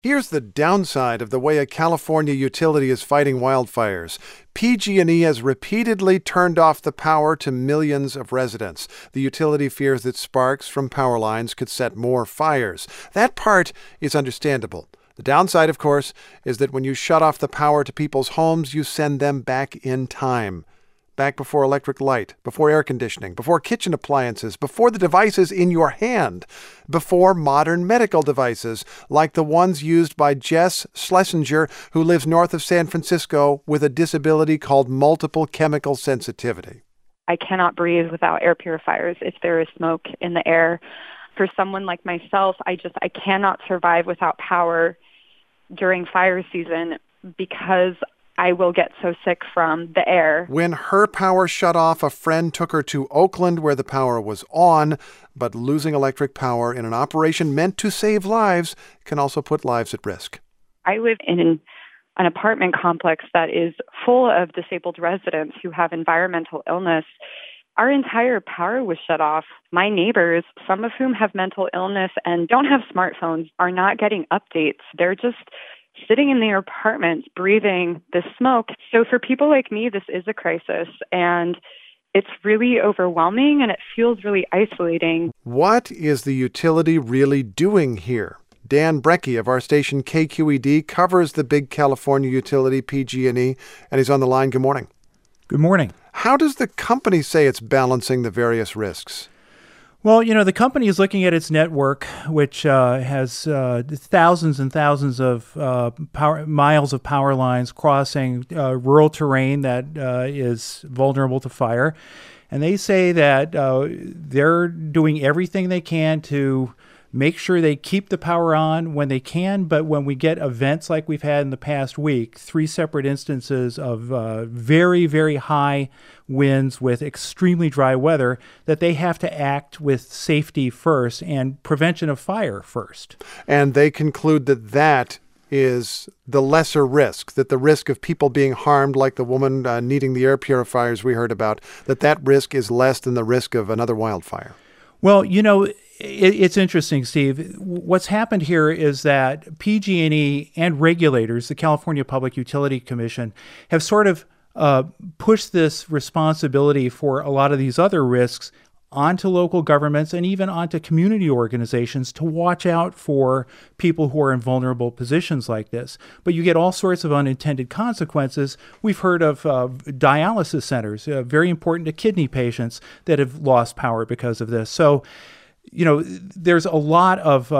Here's the downside of the way a California utility is fighting wildfires. PG&E has repeatedly turned off the power to millions of residents. The utility fears that sparks from power lines could set more fires. That part is understandable. The downside, of course, is that when you shut off the power to people's homes, you send them back in time. Back before electric light, before air conditioning, before kitchen appliances, before the devices in your hand, before modern medical devices like the ones used by Jess Schlesinger, who lives north of San Francisco with a disability called multiple chemical sensitivity. I cannot breathe without air purifiers if there is smoke in the air. For someone like myself, I cannot survive without power during fire season because I will get so sick from the air. When her power shut off, a friend took her to Oakland where the power was on, but losing electric power in an operation meant to save lives can also put lives at risk. I live in an apartment complex that is full of disabled residents who have environmental illness. Our entire power was shut off. My neighbors, some of whom have mental illness and don't have smartphones, are not getting updates. They're just sitting in their apartments, breathing the smoke. So for people like me, this is a crisis, and it's really overwhelming, and it feels really isolating. What is the utility really doing here? Dan Brekke of our station KQED covers the big California utility PG&E, and he's on the line. Good morning. Good morning. How does the company say it's balancing the various risks? Well, the company is looking at its network, which has thousands and thousands of miles of power lines crossing rural terrain that is vulnerable to fire. And they say that they're doing everything they can to make sure they keep the power on when they can, but when we get events like we've had in the past week, 3 separate instances of very, very high winds with extremely dry weather, that they have to act with safety first and prevention of fire first. And they conclude that that is the lesser risk, that the risk of people being harmed, like the woman needing the air purifiers we heard about, that risk is less than the risk of another wildfire. Well, it's interesting, Steve. What's happened here is that PG&E and regulators, the California Public Utility Commission, have sort of pushed this responsibility for a lot of these other risks onto local governments and even onto community organizations to watch out for people who are in vulnerable positions like this. But you get all sorts of unintended consequences. We've heard of dialysis centers, very important to kidney patients that have lost power because of this. So, there's a lot of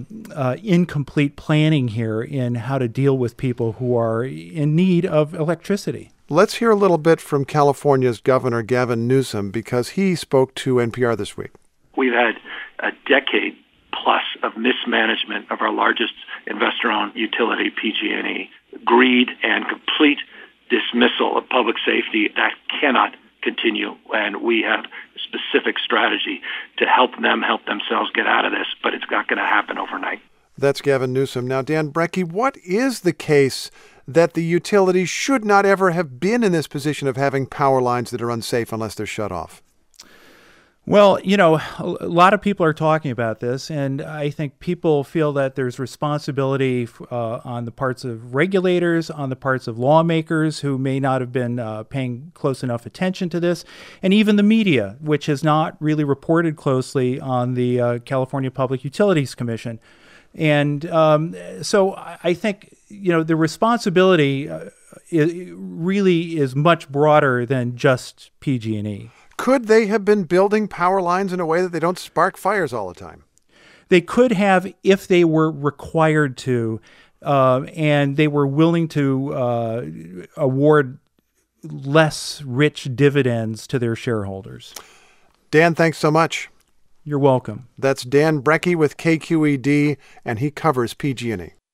incomplete planning here in how to deal with people who are in need of electricity. Let's hear a little bit from California's Governor Gavin Newsom, because he spoke to NPR this week. We've had a decade plus of mismanagement of our largest investor-owned utility, PG&E, greed and complete dismissal of public safety. That cannot continue, and we have a specific strategy to help them help themselves get out of this, but it's not going to happen overnight. That's Gavin Newsom. Now, Dan Brekke, what is the case that the utility should not ever have been in this position of having power lines that are unsafe unless they're shut off? Well, a lot of people are talking about this, and I think people feel that there's responsibility on the parts of regulators, on the parts of lawmakers who may not have been paying close enough attention to this, and even the media, which has not really reported closely on the California Public Utilities Commission. And so I think, the responsibility really is much broader than just PG&E. Could they have been building power lines in a way that they don't spark fires all the time? They could have if they were required to, and they were willing to award less rich dividends to their shareholders. Dan, thanks so much. You're welcome. That's Dan Brekke with KQED, and he covers PG&E.